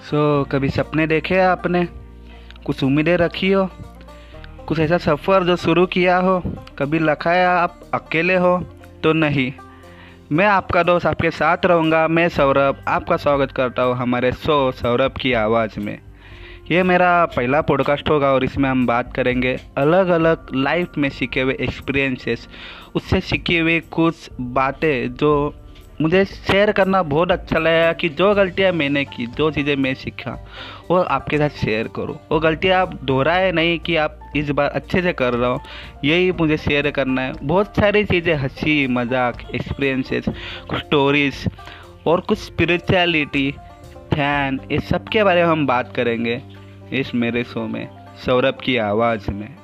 कभी सपने देखे आपने? कुछ उम्मीदें रखी हो? कुछ ऐसा सफ़र जो शुरू किया हो? कभी लखा है आप अकेले हो? तो नहीं, मैं आपका दोस्त आपके साथ रहूँगा। मैं सौरभ आपका स्वागत करता हूँ हमारे शो सौरभ की आवाज़ में। ये मेरा पहला पॉडकास्ट होगा और इसमें हम बात करेंगे अलग अलग लाइफ में सीखे हुए एक्सपीरियंसेस, उससे सीखी हुई कुछ बातें जो मुझे शेयर करना बहुत अच्छा लगा कि जो गलतियाँ मैंने की, जो चीज़ें मैं सीखा वो आपके साथ शेयर करूँ। वो गलतियाँ आप दोहराए नहीं कि आप इस बार अच्छे से कर रहे हो, यही मुझे शेयर करना है। बहुत सारी चीज़ें, हंसी मजाक, एक्सपीरियंसेस, कुछ स्टोरीज और कुछ स्पिरिचुअलिटी, ध्यान, इस सब के बारे में हम बात करेंगे इस मेरे शो में, सौरभ की आवाज़ में।